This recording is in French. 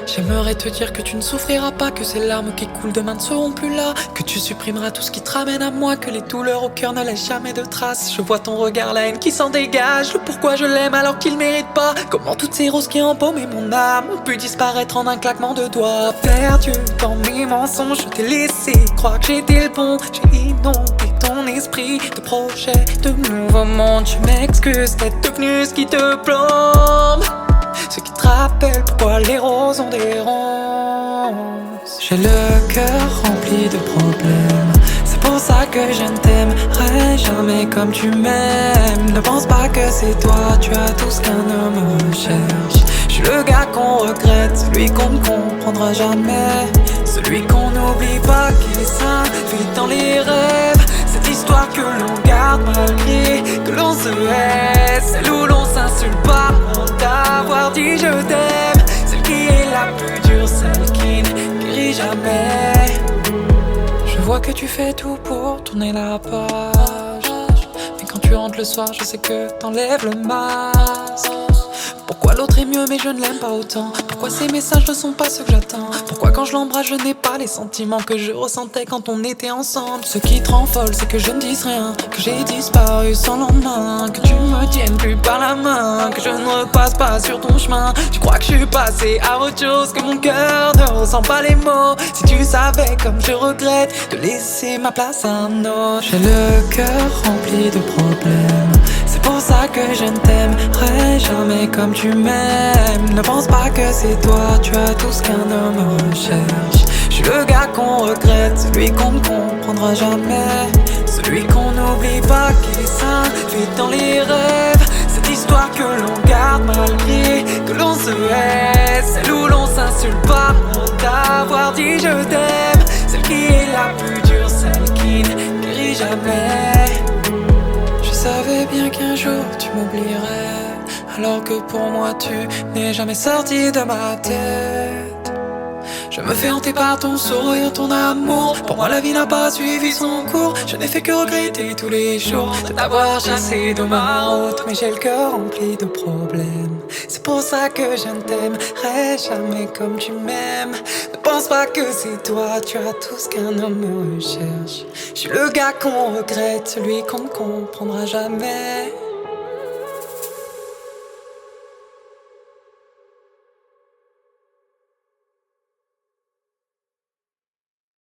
J'aimerais te dire que tu ne souffriras pas, que ces larmes qui coulent demain ne seront plus là, que tu supprimeras tout ce qui te ramène à moi, que les douleurs au cœur ne laissent jamais de traces. Je vois ton regard, la haine qui s'en dégage, le pourquoi je l'aime alors qu'il mérite pas. Comment toutes ces roses qui embaumaient mon âme ont pu disparaître en un claquement de doigts. Perdu dans mes mensonges, je t'ai laissé croire que j'étais le bon. J'ai inondé ton esprit de projets, de nouveaux mondes. Je m'excuse d'être devenu ce qui te plombe, ce qui te rappelle pourquoi les roses ont des ronces. J'ai le cœur rempli de problèmes, c'est pour ça que je ne t'aimerai jamais comme tu m'aimes. Ne pense pas que c'est toi, tu as tout ce qu'un homme recherche. Je suis le gars qu'on regrette, celui qu'on ne comprendra jamais, celui qu'on n'oublie pas, qui est sain, vit dans les rêves. Cette histoire que l'on garde malgré que l'on se hait, celle où l'on s'insulte pas pour t'avoir dit je t'aime, celle qui est la plus dure, celle qui ne guérit jamais. Je vois que tu fais tout pour tourner la page, mais quand tu rentres le soir, je sais que t'enlèves le masque. Pourquoi l'autre est mieux mais je ne l'aime pas autant? Pourquoi ces messages ne sont pas ceux que j'attends? Pourquoi quand je l'embrasse je n'ai pas les sentiments que je ressentais quand on était ensemble? Ce qui te rend folle c'est que je ne dise rien, que j'ai disparu sans lendemain, que tu me tiennes plus par la main, que je ne repasse pas sur ton chemin. Tu crois que je suis passé à autre chose, que mon cœur ne ressent pas les mots. Si tu savais comme je regrette de laisser ma place à un autre. J'ai le cœur rempli de problèmes, c'est pour ça que je ne t'aimerai jamais comme tu m'aimes. Ne pense pas que c'est toi, tu as tout ce qu'un homme recherche. Je suis le gars qu'on regrette, celui qu'on ne comprendra jamais, celui qu'on n'oublie pas, qui est sain, vit dans les rêves. Cette histoire que l'on garde malgré que l'on se hait, celle où l'on s'insulte pas pour t'avoir dit je t'aime, celle qui est la plus dure, celle qui ne guérit jamais. Je savais bien qu'un jour tu m'oublierais, alors que pour moi tu n'es jamais sorti de ma tête. Je me fais hanter par ton sourire, ton amour. Pour moi la vie n'a pas suivi son cours. Je n'ai fait que regretter tous les jours de t'avoir chassé de ma route. Mais j'ai le cœur rempli de problèmes, c'est pour ça que je ne t'aimerai jamais comme tu m'aimes. Ne pense pas que c'est toi, tu as tout ce qu'un homme recherche. Je suis le gars qu'on regrette, celui qu'on ne comprendra jamais.